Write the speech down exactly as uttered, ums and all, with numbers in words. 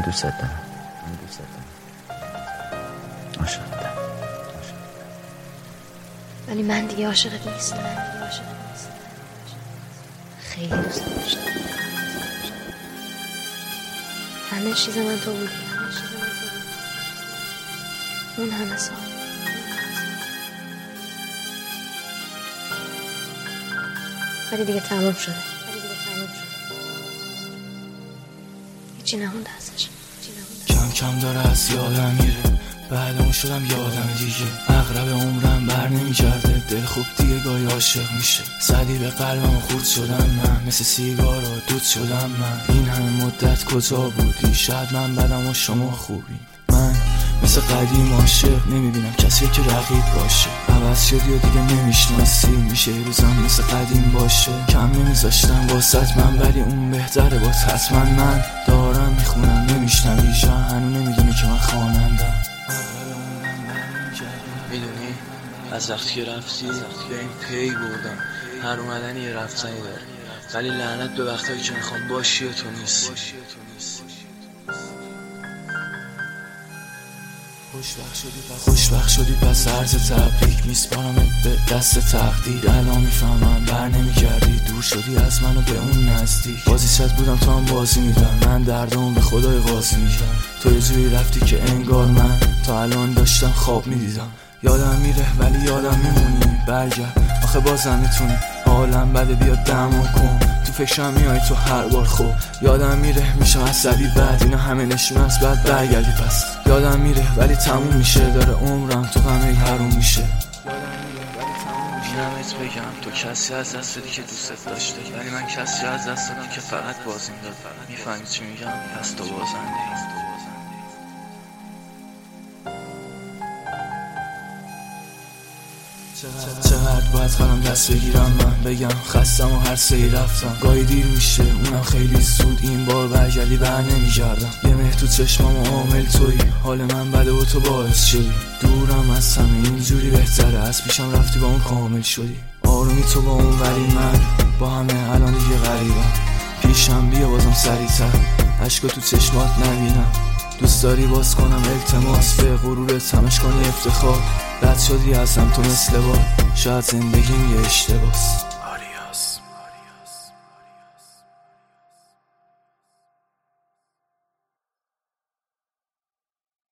دوست دارم من دوست دارم عاشقتم ولی من دیگه عاشقت نیستم. من دیگه عاشقت نیستم. خیلی دوست داشتم. همه چیز من تو بودی. همه چیز من تو بودی. اون همه سال. ولی دیگه تموم شده. ولی دیگه تموم شده. هیچی نمونده ازش. کم کم داره از یادم میره، بعد اون شدم یادم دیگه. اغرب عمرم بر نمیگرده، دل خوب دیگه گاهی عاشق میشه. زدی به قلبم خورد شدم من، مثل سیگار و دود شدم من. این همه مدت کجا بودی؟ شاید من بدم و شما خوبی. من مثل قدیم عاشق نمیبینم کسی که رقیب باشه. عوض شدی و دیگه نمیشناسی، میشه یه روزم مثل قدیم باشه. کم نمیذاشتم واسط من، ولی اون بهتره با حتما. من دارم میخونم نمیشنوی، شاید هنو نمیدونی که من خوانندم. میدونی از وقتی که رفتی به این پی بردم، هر اومدن یه رفتنی داره. ولی لعنت به وقتایی که میخوام باشی و تو نیستی. خوشبخت شدی پس خوشبخت شدی پس عرض تبریک میسپارم به دست تقدیر. الان میفهمم بر نمیگردی، دور شدی از من و به اون نزدیک. بازی صد بودم تو هم بازی میدم، من دردمون به خدای قاضی میدم. تو یه جوری رفتی که انگار من تا الان داشتم خواب میدیدم. یادم میره ولی یادم میمونی، برگرد آخه بازم میتونی. حالم بده بیاد دمو کن، تو فکرم میای تو هر بار. خوب یادم میره میشم عصبی، بعد اینا همه نشون است بعد برگردی پس. یادم میره ولی تموم میشه، داره عمرم تو غمه حروم میشه. اینمت بگم تو کسی از دست دادی که دوست داشته، ولی من کسی از دست دادم که فقط بازیم داد. میفهمی چی میگم؟ پس تو بازنده. چقدر باید قلم دست بگیرم من، بگم خستم و هر سری رفتم. گاهی دیر میشه اونم خیلی زود، این بار برگردی بر نمیگردم. یه مه تو چشمام و عامل توی، حال من بده و تو باعث شدی. دورم از همه اینجوری بهتره، از پیشم رفتی با اون کامل شدی. آرومی تو با اون ولی من با همه الان دیگه غریبم. پیشم بیا بازم سریع‌تر، عشقا تو چشمات نبینم. دوست داری باز کنم التماس، به غرورت همش کنی افتخار. رد شدی ازم تو مثل بار، شاید زندگیم یه اشتباس.